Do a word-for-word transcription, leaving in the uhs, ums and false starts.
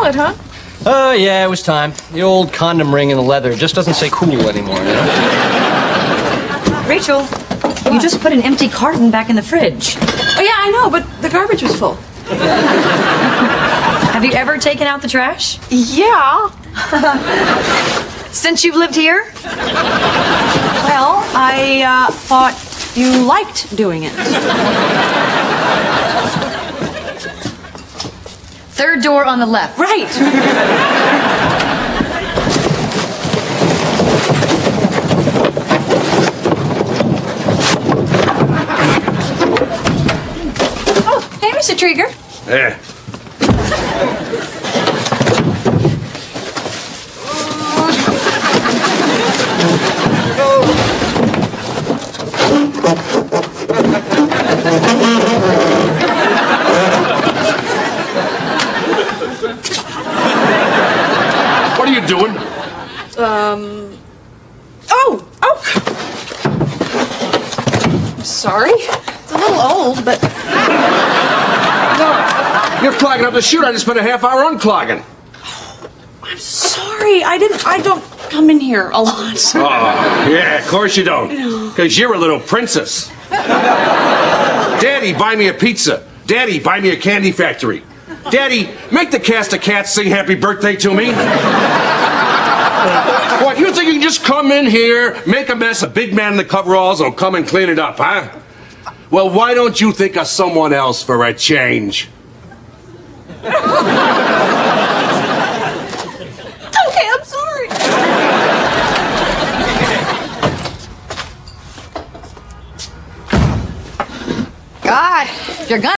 wallet, huh? Oh, yeah, it was time. The old condom ring in the leather just doesn't say cool anymore, you know? Rachel, you just put an empty carton back in the fridge. Oh, yeah, I know, but the garbage was full. Have you ever taken out the trash? Yeah. Since you've lived here? Well, I uh, thought you liked doing it. Third door on the left. Right. Oh, hey, Mister Trigger. There. What are you doing? Um. Oh, oh. I'm sorry. It's a little old, but. No, you're clogging up the chute. I just spent a half hour unclogging. I'm sorry. I didn't. I don't come in here a lot. Oh, yeah, of course you don't. Because you're a little princess. Daddy, buy me a pizza. Daddy, buy me a candy factory. Daddy, make the cast of cats sing happy birthday to me. What, you think you can just come in here, make a mess, a big man in the coveralls, and come and clean it up, huh? Well, why don't you think of someone else for a change? Okay, I'm sorry. God, if you're gonna